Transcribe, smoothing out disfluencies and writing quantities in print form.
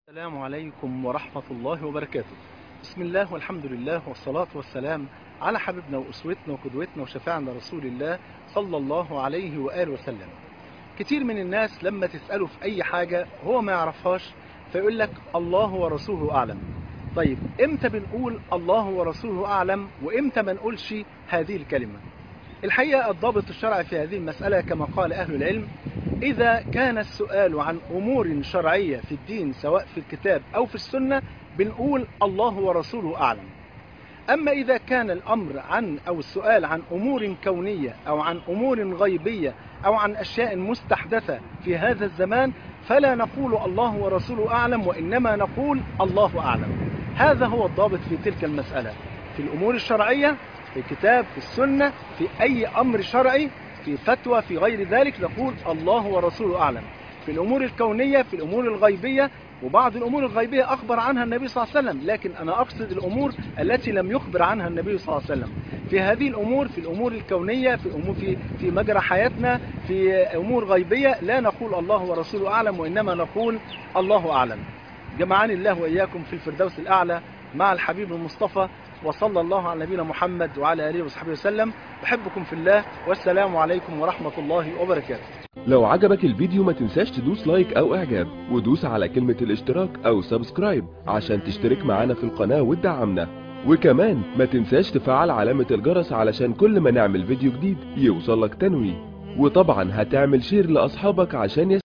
السلام عليكم ورحمة الله وبركاته. بسم الله والحمد لله والصلاة والسلام على حبيبنا وأسوتنا وقدوتنا وشفاعنا رسول الله صلى الله عليه وآله وسلم. كتير من الناس لما تسأله في أي حاجة هو ما يعرفهاش فيقول لك الله ورسوله أعلم. طيب إمتى بنقول الله ورسوله أعلم وإمتى ما نقولش هذه الكلمة؟ الحقيقة الضابط الشرعي في هذه المسألة كما قال أهل العلم: إذا كان السؤال عن أمور شرعية في الدين سواء في الكتاب أو في السنة بنقول الله ورسوله أعلم. أما إذا كان الأمر أو السؤال عن أمور كونية أو عن أمور غيبية أو عن أشياء مستحدثة في هذا الزمان فلا نقول الله ورسوله أعلم، وإنما نقول الله أعلم. هذا هو الضابط في تلك المسألة، في الأمور الشرعية، في الكتاب، في السنة، في أي أمر شرعي، في فتوى، في غير ذلك نقول الله ورسوله أعلم. في الأمور الكونية، في الأمور الغيبية، وبعض الأمور الغيبية أخبر عنها النبي صلى الله عليه وسلم، لكن أنا أقصد الأمور التي لم يخبر عنها النبي صلى الله عليه وسلم. في هذه الأمور، في الأمور الكونية، في مجرى حياتنا، في أمور غيبية، لا نقول الله ورسوله أعلم، وإنما نقول الله أعلم. جمعني الله وإياكم في الفردوس الأعلى مع الحبيب المصطفى، وصلى الله على نبينا محمد وعلى آله وصحبه وسلم. بحبكم في الله، والسلام عليكم ورحمة الله وبركاته. لو عجبك الفيديو ما تنساش تدوس لايك او اعجاب، ودوس على كلمة الاشتراك او سبسكرايب عشان تشترك معانا في القناة وتدعمنا. وكمان ما تنساش تفعل علامة الجرس علشان كل ما نعمل فيديو جديد يوصلك تنويه. وطبعا هتعمل شير لاصحابك عشان